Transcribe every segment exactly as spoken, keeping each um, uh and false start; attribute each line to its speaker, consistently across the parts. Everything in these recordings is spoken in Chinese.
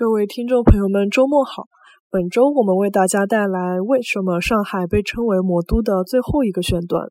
Speaker 1: 各位听众朋友们，周末好！本周我们为大家带来为什么上海被称为魔都的最后一个选段。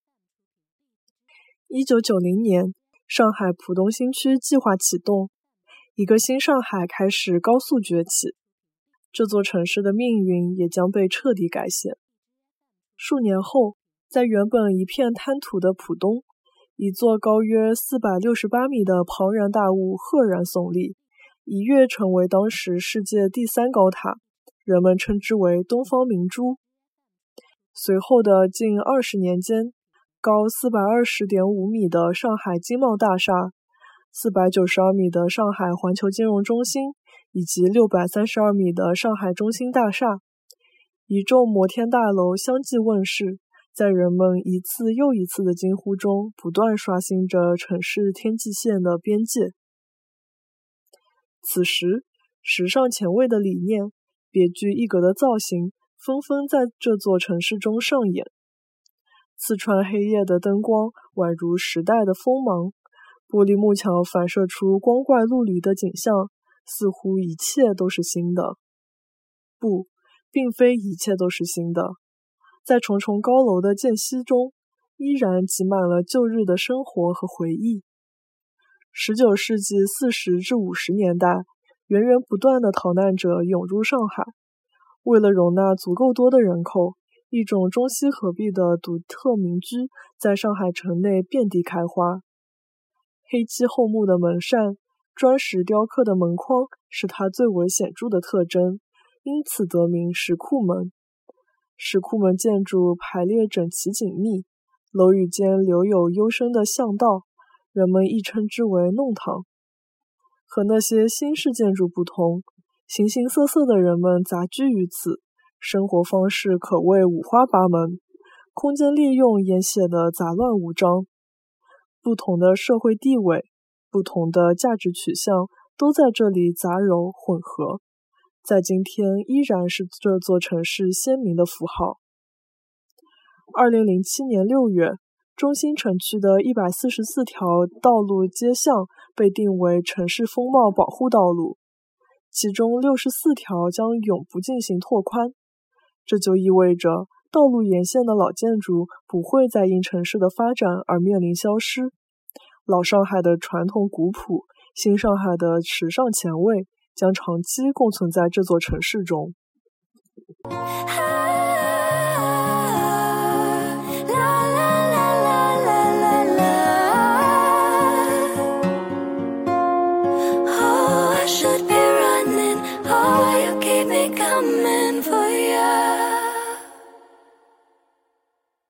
Speaker 1: 一九九零年，上海浦东新区计划启动，一个新上海开始高速崛起，这座城市的命运也将被彻底改写。数年后，在原本一片滩涂的浦东，一座高约四百六十八米的庞然大物赫然耸立，一跃成为当时世界第三高塔，人们称之为东方明珠。随后的近二十年间，高 四百二十点五米的上海经贸大厦、四百九十二米的上海环球金融中心以及六百三十二米的上海中心大厦，一众摩天大楼相继问世，在人们一次又一次的惊呼中，不断刷新着城市天际线的边界。此时，时尚前卫的理念、别具一格的造型纷纷在这座城市中上演。刺穿黑夜的灯光宛如时代的锋芒，玻璃幕墙反射出光怪陆离的景象，似乎一切都是新的。不，并非一切都是新的。在重重高楼的间隙中，依然挤满了旧日的生活和回忆。十九世纪四十至五十年代，源源不断的逃难者涌入上海，为了容纳足够多的人口，一种中西合璧的独特民居在上海城内遍地开花。黑漆厚木的门扇、砖石雕刻的门框是它最为显著的特征，因此得名石库门。石库门建筑排列整齐紧密，楼宇间留有幽深的巷道，人们亦称之为弄堂。和那些新式建筑不同，形形色色的人们杂居于此，生活方式可谓五花八门，空间利用也显得杂乱无章。不同的社会地位、不同的价值取向都在这里杂糅混合，在今天依然是这座城市鲜明的符号。二零零七年六月，中心城区的一百四十四条道路街巷被定为城市风貌保护道路，其中六十四条将永不进行拓宽。这就意味着道路沿线的老建筑不会再因城市的发展而面临消失。老上海的传统古朴，新上海的时尚前卫将长期共存在这座城市中。